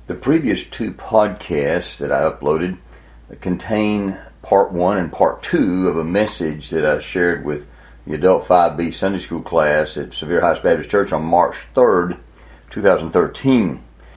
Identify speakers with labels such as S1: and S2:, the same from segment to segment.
S1: The previous two podcasts that I uploaded contain part 1 and part 2 of a message that I shared with the Adult 5B Sunday School class at Sevier Heights Baptist Church on March 3rd, 2013.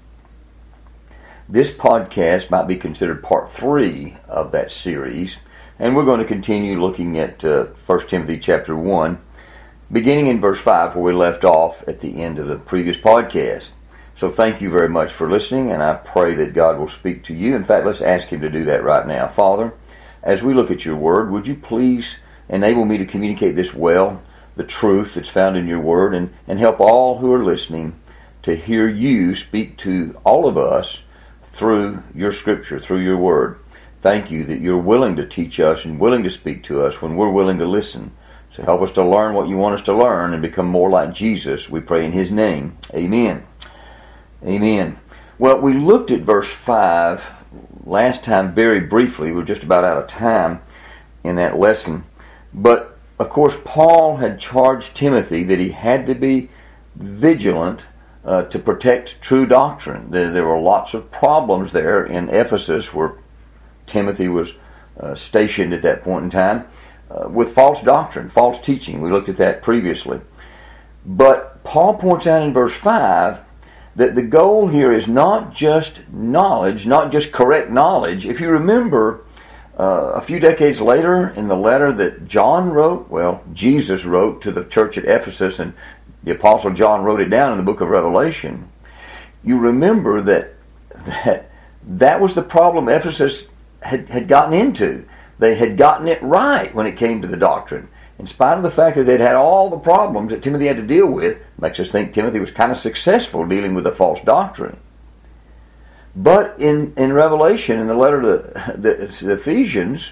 S1: This podcast might be considered part 3 of that series, and we're going to continue looking at 1 Timothy chapter 1, beginning in verse 5 where we left off at the end of the previous podcast. So thank you very much for listening, and I pray that God will speak to you. In fact, let's ask Him to do that right now. Father, as we look at your word, would you please enable me to communicate this well, the truth that's found in your word, and help all who are listening to hear you speak to all of us through your scripture, through your word. Thank you that you're willing to teach us and willing to speak to us when we're willing to listen. So help us to learn what you want us to learn and become more like Jesus. We pray in His name. Amen. Amen. Well, we looked at verse 5 last time very briefly. We're just about out of time in that lesson. But, of course, Paul had charged Timothy that he had to be vigilant to protect true doctrine. There were lots of problems there in Ephesus where Timothy was stationed at that point in time with false doctrine, false teaching. We looked at that previously. But Paul points out in verse 5 that the goal here is not just knowledge, not just correct knowledge. If you remember, a few decades later in the letter that Jesus wrote to the church at Ephesus, and the Apostle John wrote it down in the book of Revelation, you remember that was the problem Ephesus had gotten into. They had gotten it right when it came to the doctrine. In spite of the fact that they'd had all the problems that Timothy had to deal with, makes us think Timothy was kind of successful dealing with the false doctrine. But in Revelation, in the letter to the Ephesians,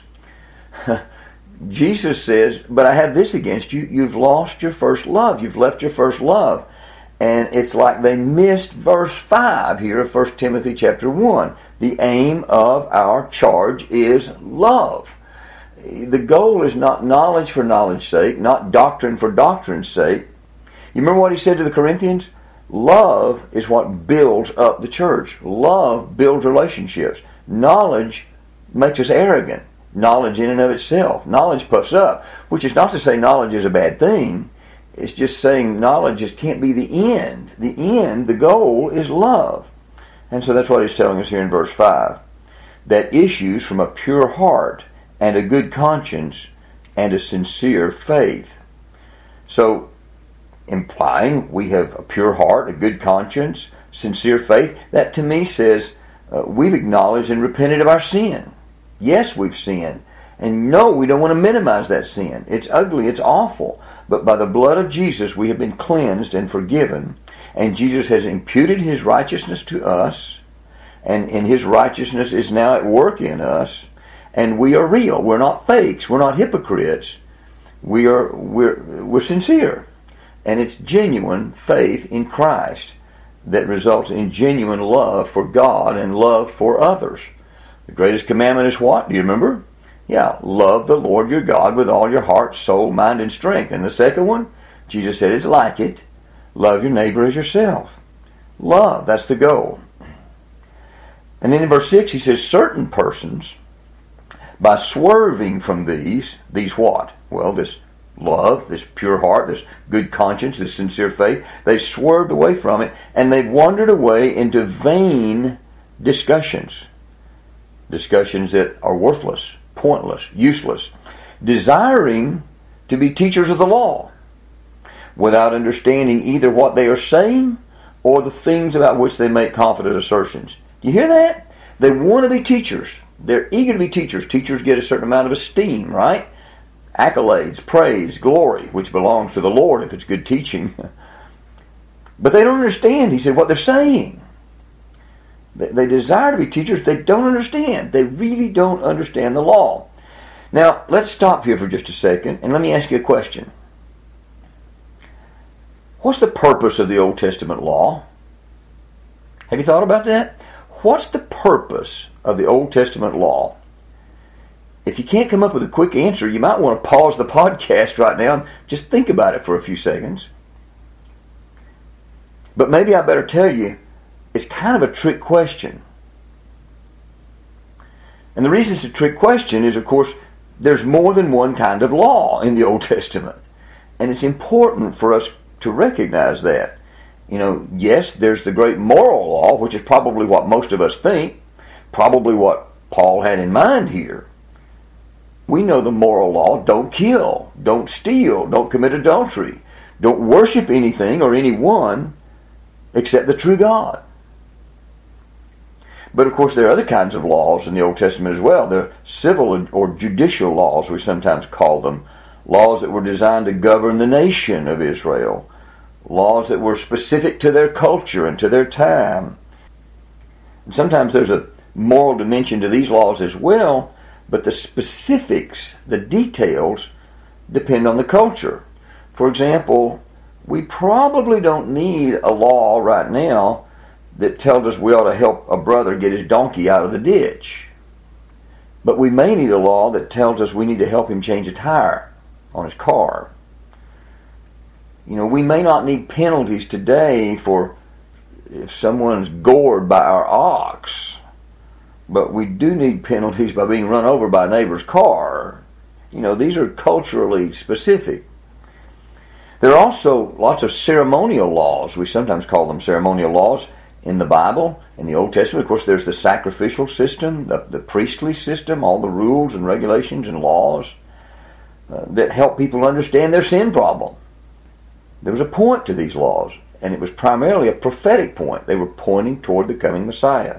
S1: Jesus says, but I have this against you, you've lost your first love, you've left your first love. And it's like they missed verse 5 here of 1 Timothy chapter 1. The aim of our charge is love. The goal is not knowledge for knowledge's sake, not doctrine for doctrine's sake. You remember what he said to the Corinthians? Love is what builds up the church. Love builds relationships. Knowledge makes us arrogant. Knowledge in and of itself. Knowledge puffs up, which is not to say knowledge is a bad thing. It's just saying knowledge just can't be the end. The end, the goal, is love. And so that's what he's telling us here in verse 5. That issues from a pure heart and a good conscience and a sincere faith. So, implying we have a pure heart, a good conscience, sincere faith, that to me says we've acknowledged and repented of our sin. Yes, we've sinned. And no, we don't want to minimize that sin. It's ugly, it's awful. But by the blood of Jesus, we have been cleansed and forgiven. And Jesus has imputed His righteousness to us. And His righteousness is now at work in us. And we are real. We're not fakes. We're not hypocrites. We're sincere. And it's genuine faith in Christ that results in genuine love for God and love for others. The greatest commandment is what? Do you remember? Yeah, love the Lord your God with all your heart, soul, mind, and strength. And the second one, Jesus said it's like it. Love your neighbor as yourself. Love, that's the goal. And then in verse 6 he says, certain persons, by swerving from these what? Well, this love, this pure heart, this good conscience, this sincere faith, they've swerved away from it, and they've wandered away into vain discussions. Discussions that are worthless, pointless, useless, desiring to be teachers of the law, without understanding either what they are saying or the things about which they make confident assertions. Do you hear that? They want to be teachers. They're eager to be teachers. Teachers get a certain amount of esteem, right? Accolades, praise, glory, which belongs to the Lord if it's good teaching. But they don't understand, he said, what they're saying. They desire to be teachers. They don't understand. They really don't understand the law. Now, let's stop here for just a second, and let me ask you a question. What's the purpose of the Old Testament law? Have you thought about that? What's the purpose of the Old Testament law? If you can't come up with a quick answer, you might want to pause the podcast right now and just think about it for a few seconds. But maybe I better tell you, it's kind of a trick question. And the reason it's a trick question is, of course, there's more than one kind of law in the Old Testament. And it's important for us to recognize that. Yes, there's the great moral law, which is probably what most of us think, probably what Paul had in mind here. We know the moral law: don't kill, don't steal, don't commit adultery, don't worship anything or anyone except the true God. But of course there are other kinds of laws in the Old Testament as well. There are civil or judicial laws, we sometimes call them, laws that were designed to govern the nation of Israel, laws that were specific to their culture and to their time. And sometimes there's a moral dimension to these laws as well, but the specifics, the details, depend on the culture. For example, we probably don't need a law right now that tells us we ought to help a brother get his donkey out of the ditch. But we may need a law that tells us we need to help him change a tire on his car. We may not need penalties today for if someone's gored by our ox, but we do need penalties by being run over by a neighbor's car. These are culturally specific. There are also lots of ceremonial laws. We sometimes call them ceremonial laws in the Bible. In the Old Testament, of course, there's the sacrificial system, the priestly system, all the rules and regulations and laws that help people understand their sin problem. There was a point to these laws, and it was primarily a prophetic point. They were pointing toward the coming Messiah.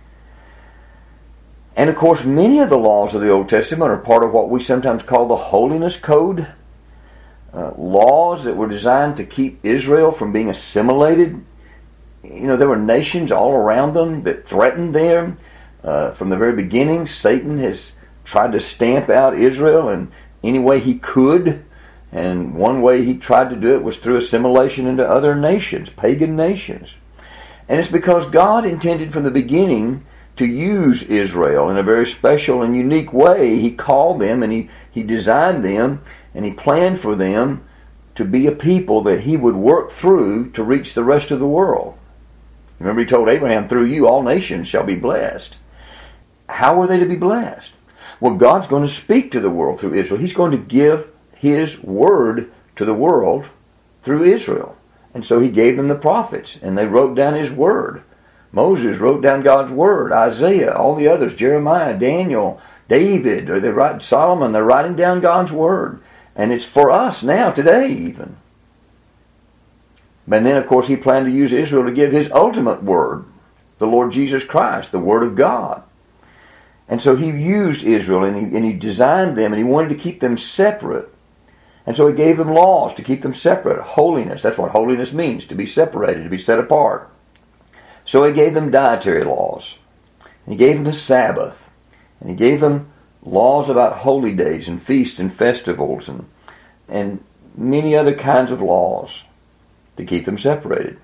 S1: And of course, many of the laws of the Old Testament are part of what we sometimes call the Holiness Code. Laws that were designed to keep Israel from being assimilated. There were nations all around them that threatened them. From the very beginning, Satan has tried to stamp out Israel in any way he could. And one way he tried to do it was through assimilation into other nations, pagan nations. And it's because God intended from the beginning to use Israel in a very special and unique way. He called them and he designed them and he planned for them to be a people that he would work through to reach the rest of the world. Remember, he told Abraham, through you all nations shall be blessed. How were they to be blessed? Well, God's going to speak to the world through Israel. He's going to give his word to the world through Israel. And so he gave them the prophets, and they wrote down his word. Moses wrote down God's word. Isaiah, all the others, Jeremiah, Daniel, David, or Solomon, they're writing down God's word. And it's for us now, today even. But then, of course, he planned to use Israel to give his ultimate word, the Lord Jesus Christ, the Word of God. And so he used Israel, and he designed them, and he wanted to keep them separate. And so he gave them laws to keep them separate. Holiness, that's what holiness means, to be separated, to be set apart. So he gave them dietary laws. And he gave them the Sabbath. And he gave them laws about holy days and feasts and festivals and many other kinds of laws to keep them separated.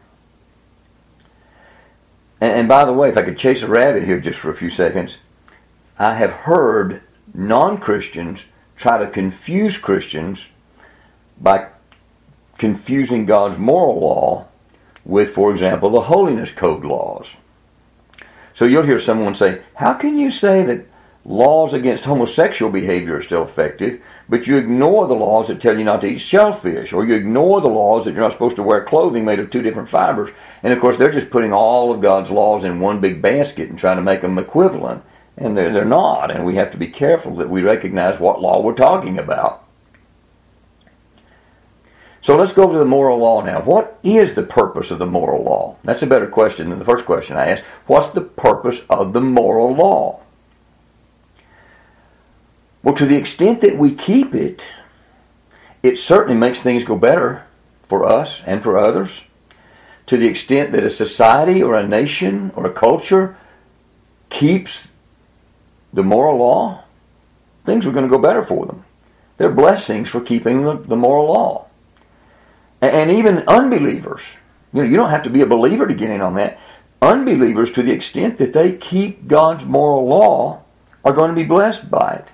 S1: And by the way, if I could chase a rabbit here just for a few seconds, I have heard non-Christians try to confuse Christians by confusing God's moral law with, for example, the Holiness Code laws. So you'll hear someone say, how can you say that laws against homosexual behavior are still effective, but you ignore the laws that tell you not to eat shellfish, or you ignore the laws that you're not supposed to wear clothing made of two different fibers? And of course, they're just putting all of God's laws in one big basket and trying to make them equivalent. And they're not, and we have to be careful that we recognize what law we're talking about. So let's go to the moral law now. What is the purpose of the moral law? That's a better question than the first question I asked. What's the purpose of the moral law? Well, to the extent that we keep it, it certainly makes things go better for us and for others. To the extent that a society or a nation or a culture keeps the moral law, things are going to go better for them. They're blessings for keeping the moral law. And even unbelievers, you don't have to be a believer to get in on that. Unbelievers, to the extent that they keep God's moral law, are going to be blessed by it.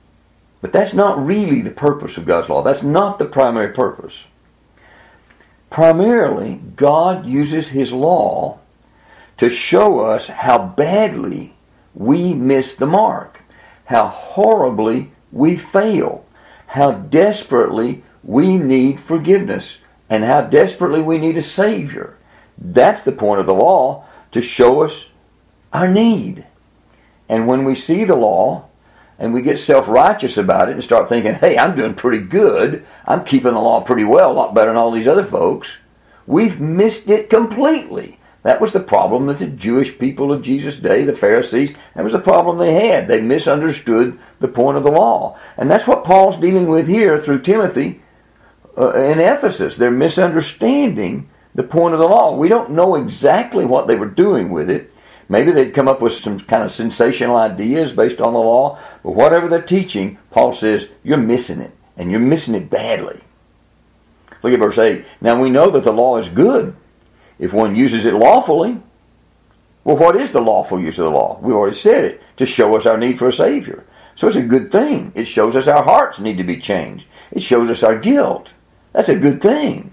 S1: But that's not really the purpose of God's law. That's not the primary purpose. primarily, God uses His law to show us how badly we miss the mark, how horribly we fail, how desperately we need forgiveness, and how desperately we need a Savior. That's the point of the law, to show us our need. And when we see the law and we get self-righteous about it and start thinking, hey, I'm doing pretty good, I'm keeping the law pretty well, a lot better than all these other folks, we've missed it completely. That was the problem that the Jewish people of Jesus' day, the Pharisees, that was the problem they had. They misunderstood the point of the law. And that's what Paul's dealing with here through Timothy in Ephesus. They're misunderstanding the point of the law. We don't know exactly what they were doing with it. Maybe they'd come up with some kind of sensational ideas based on the law. But whatever they're teaching, Paul says, you're missing it. And you're missing it badly. Look at verse 8. Now we know that the law is good if one uses it lawfully. Well, what is the lawful use of the law? We already said it. To show us our need for a Savior. So it's a good thing. It shows us our hearts need to be changed. It shows us our guilt. That's a good thing.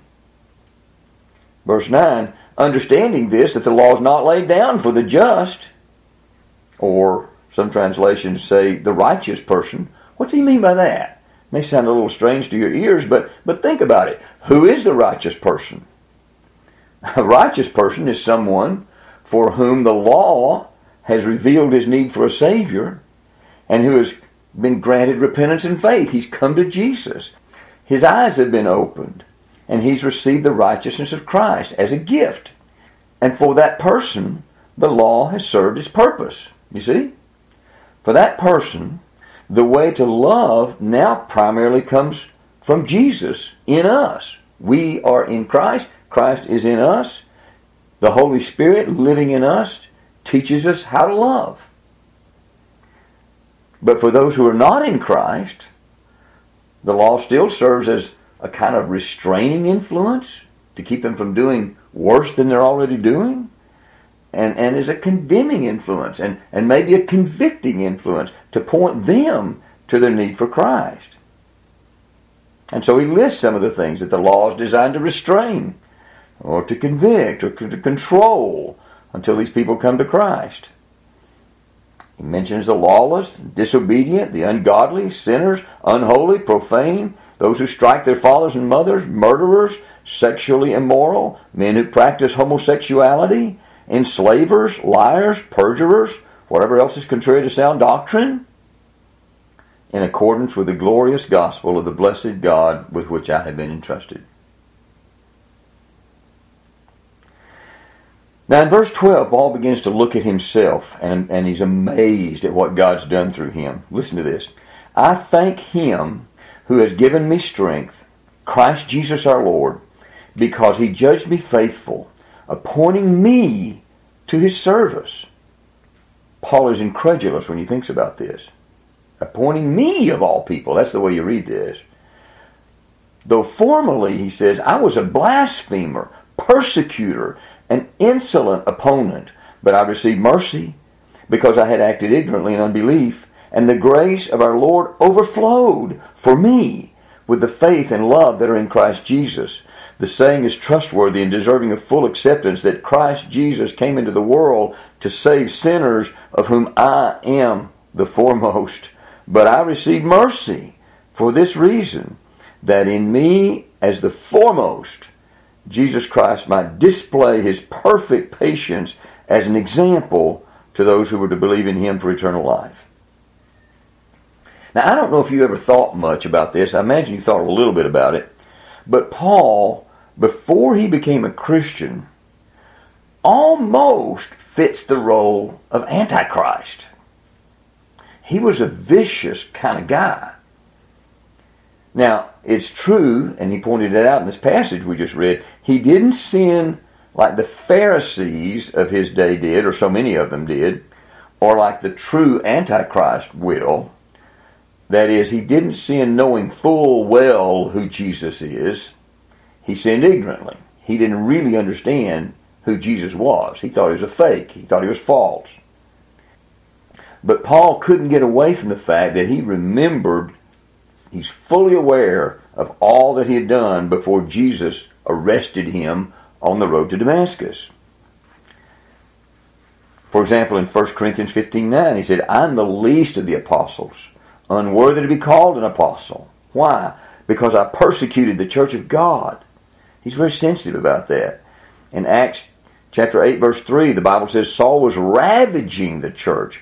S1: Verse 9. Understanding this, that the law is not laid down for the just, or some translations say the righteous person. What do you mean by that? It may sound a little strange to your ears, but think about it. Who is the righteous person? A righteous person is someone for whom the law has revealed his need for a Savior and who has been granted repentance and faith. He's come to Jesus. His eyes have been opened and he's received the righteousness of Christ as a gift. And for that person, the law has served its purpose. You see? For that person, the way to love now primarily comes from Jesus in us. We are in Christ. Christ is in us. The Holy Spirit living in us teaches us how to love. But for those who are not in Christ, the law still serves as a kind of restraining influence to keep them from doing worse than they're already doing, and is a condemning influence and maybe a convicting influence to point them to their need for Christ. And so he lists some of the things that the law is designed to restrain or to convict or to control until these people come to Christ. He mentions the lawless, disobedient, the ungodly, sinners, unholy, profane, those who strike their fathers and mothers, murderers, sexually immoral, men who practice homosexuality, enslavers, liars, perjurers, whatever else is contrary to sound doctrine, in accordance with the glorious gospel of the blessed God with which I have been entrusted. Now in verse 12, Paul begins to look at himself, and he's amazed at what God's done through him. Listen to this. I thank him who has given me strength, Christ Jesus our Lord, because he judged me faithful, appointing me to his service. Paul is incredulous when he thinks about this. Appointing me of all people. That's the way you read this. Though formerly, he says, I was a blasphemer, persecutor, an insolent opponent, but I received mercy because I had acted ignorantly in unbelief, and the grace of our Lord overflowed for me with the faith and love that are in Christ Jesus. The saying is trustworthy and deserving of full acceptance that Christ Jesus came into the world to save sinners, of whom I am the foremost. But I received mercy for this reason, that in me as the foremost, Jesus Christ might display his perfect patience as an example to those who were to believe in him for eternal life. Now, I don't know if you ever thought much about this. I imagine you thought a little bit about it. But Paul, before he became a Christian, almost fits the role of Antichrist. He was a vicious kind of guy. Now, it's true, and he pointed it out in this passage we just read, he didn't sin like the Pharisees of his day did, or so many of them did, or like the true Antichrist will. That is, he didn't sin knowing full well who Jesus is. He sinned ignorantly. He didn't really understand who Jesus was. He thought he was a fake. He thought he was false. But Paul couldn't get away from the fact that he remembered, he's fully aware of all that he had done before Jesus arrested him on the road to Damascus. For example, in 1 Corinthians 15:9, he said, I'm the least of the apostles, unworthy to be called an apostle. Why? Because I persecuted the church of God. He's very sensitive about that. In Acts chapter 8, verse 3, the Bible says Saul was ravaging the church,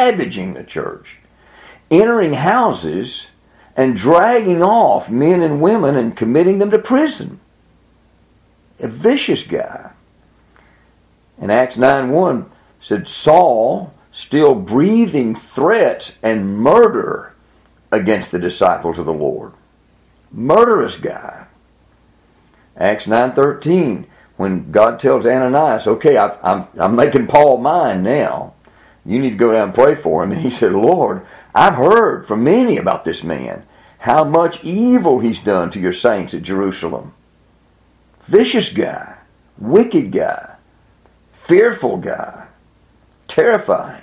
S1: entering houses and dragging off men and women and committing them to prison. A vicious guy. In Acts 9:1, said Saul still breathing threats and murder against the disciples of the Lord. Murderous guy. Acts 9:13, when God tells Ananias, okay, I'm making Paul mine now. You need to go down and pray for him. And he said, Lord, I've heard from many about this man, how much evil he's done to your saints at Jerusalem. Vicious guy, wicked guy, fearful guy, terrifying.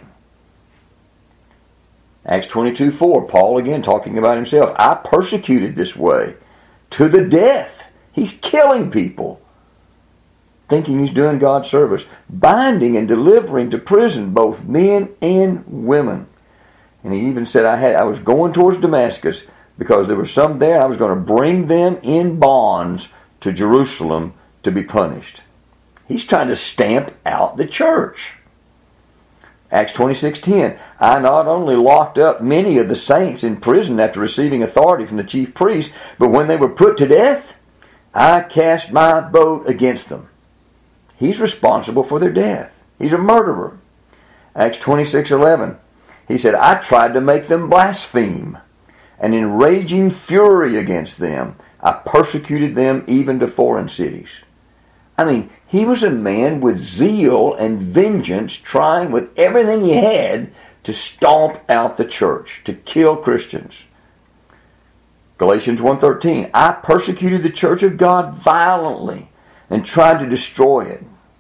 S1: Acts 22:4, Paul again talking about himself. I persecuted this way to the death. He's killing people, thinking he's doing God's service, binding and delivering to prison both men and women. And he even said, I was going towards Damascus because there were some there. I was going to bring them in bonds to Jerusalem to be punished. He's trying to stamp out the church. Acts 26:10, I not only locked up many of the saints in prison after receiving authority from the chief priests, but when they were put to death, I cast my vote against them. He's responsible for their death. He's a murderer. Acts 26:11, he said, I tried to make them blaspheme, and in raging fury against them, I persecuted them even to foreign cities. I mean, he was a man with zeal and vengeance, trying with everything he had to stomp out the church, to kill Christians. Galatians 1:13, I persecuted the church of God violently and tried to destroy it.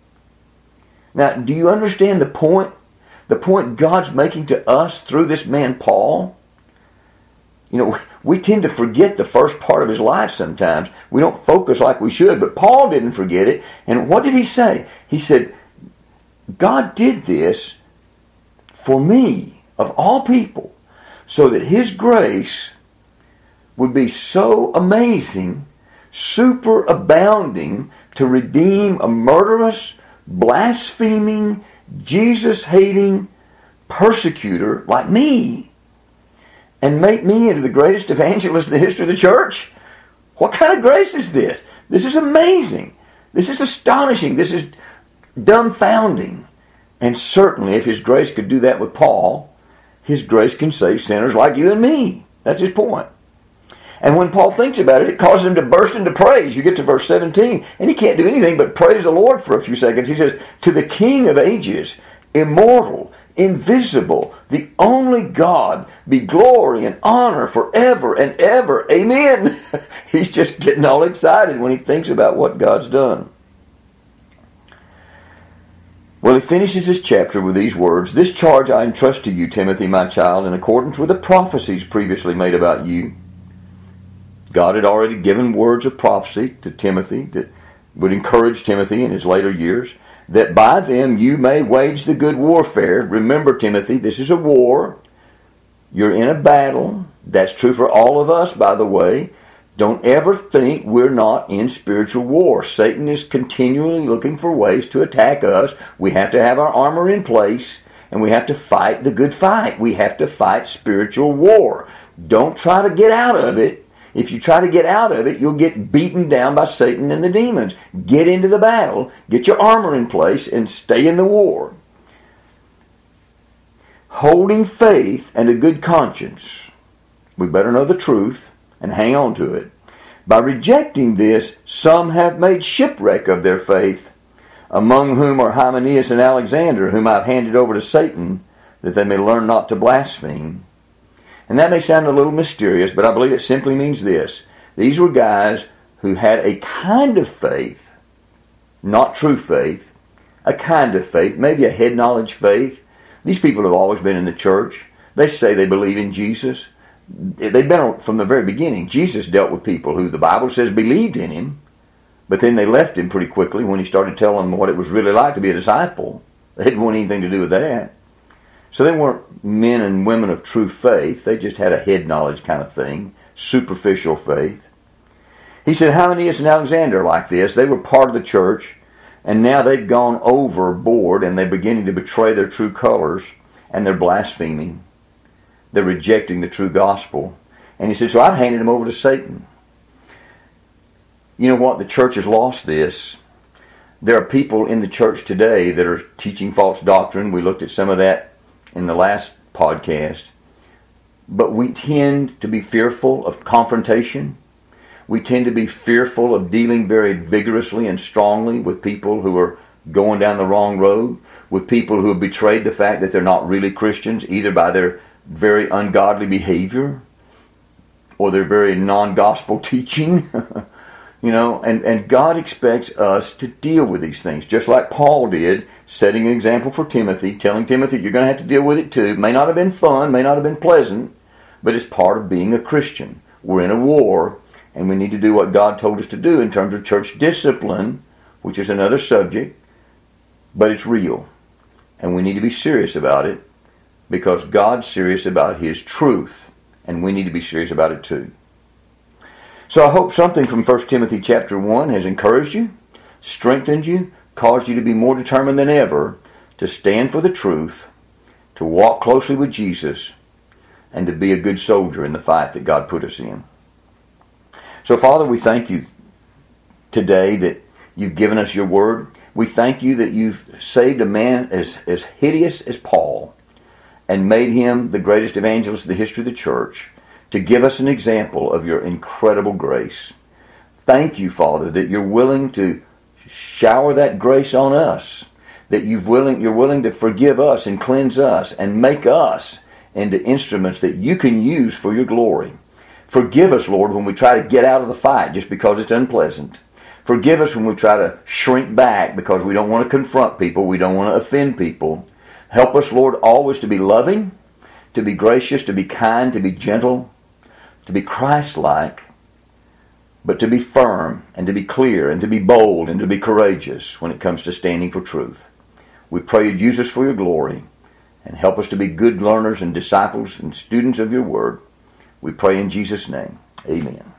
S1: Now, do you understand the point? The point God's making to us through this man Paul? You know, we tend to forget the first part of his life sometimes. We don't focus like we should, but Paul didn't forget it. And what did he say? He said, God did this for me, of all people, so that his grace would be so amazing, super abounding, to redeem a murderous, blaspheming, Jesus-hating persecutor like me, and make me into the greatest evangelist in the history of the church? What kind of grace is this? This is amazing. This is astonishing. This is dumbfounding. And certainly, if his grace could do that with Paul, his grace can save sinners like you and me. That's his point. And when Paul thinks about it, it causes him to burst into praise. You get to verse 17, and he can't do anything but praise the Lord for a few seconds. He says, to the King of ages, immortal, invisible, the only God, be glory and honor forever and ever. Amen. He's just getting all excited when he thinks about what God's done. Well, he finishes his chapter with these words, this charge I entrust to you, Timothy, my child, in accordance with the prophecies previously made about you. God had already given words of prophecy to Timothy that would encourage Timothy in his later years, that by them you may wage the good warfare. Remember, Timothy, this is a war. You're in a battle. That's true for all of us, by the way. Don't ever think we're not in spiritual war. Satan is continually looking for ways to attack us. We have to have our armor in place, and we have to fight the good fight. We have to fight spiritual war. Don't try to get out of it. If you try to get out of it, you'll get beaten down by Satan and the demons. Get into the battle, get your armor in place, and stay in the war. Holding faith and a good conscience. We better know the truth and hang on to it. By rejecting this, some have made shipwreck of their faith, among whom are Hymenaeus and Alexander, whom I've handed over to Satan, that they may learn not to blaspheme. And that may sound a little mysterious, but I believe it simply means this. These were guys who had a kind of faith, not true faith, a kind of faith, maybe a head knowledge faith. These people have always been in the church. They say they believe in Jesus. they've been from the very beginning. Jesus dealt with people who the Bible says believed in him, but then they left him pretty quickly when he started telling them what it was really like to be a disciple. They didn't want anything to do with that. So they weren't men and women of true faith. They just had a head knowledge kind of thing, superficial faith. He said, Hymenaeus and Alexander are like this. They were part of the church, and now they've gone overboard, and they're beginning to betray their true colors, and they're blaspheming. They're rejecting the true gospel. And he said, so I've handed them over to Satan. You know what? The church has lost this. There are people in the church today that are teaching false doctrine. We looked at some of that in the last podcast. But we tend to be fearful of confrontation. We tend to be fearful of dealing very vigorously and strongly with people who are going down the wrong road, with people who have betrayed the fact that they're not really Christians, either by their very ungodly behavior or their very non-gospel teaching. And God expects us to deal with these things, just like Paul did, setting an example for Timothy, telling Timothy, you're going to have to deal with it too. It may not have been fun, may not have been pleasant, but it's part of being a Christian. We're in a war, and we need to do what God told us to do in terms of church discipline, which is another subject, but it's real. And we need to be serious about it, because God's serious about His truth, and we need to be serious about it too. So I hope something from 1 Timothy chapter 1 has encouraged you, strengthened you, caused you to be more determined than ever to stand for the truth, to walk closely with Jesus, and to be a good soldier in the fight that God put us in. So Father, we thank you today that you've given us your word. We thank you that you've saved a man as hideous as Paul and made him the greatest evangelist in the history of the church, to give us an example of your incredible grace. Thank you, Father, that you're willing to shower that grace on us, that you're willing to forgive us and cleanse us and make us into instruments that you can use for your glory. Forgive us, Lord, when we try to get out of the fight just because it's unpleasant. Forgive us when we try to shrink back because we don't want to confront people, we don't want to offend people. Help us, Lord, always to be loving, to be gracious, to be kind, to be gentle, to be Christ-like, but to be firm and to be clear and to be bold and to be courageous when it comes to standing for truth. We pray you'd use us for your glory and help us to be good learners and disciples and students of your word. We pray in Jesus' name. Amen.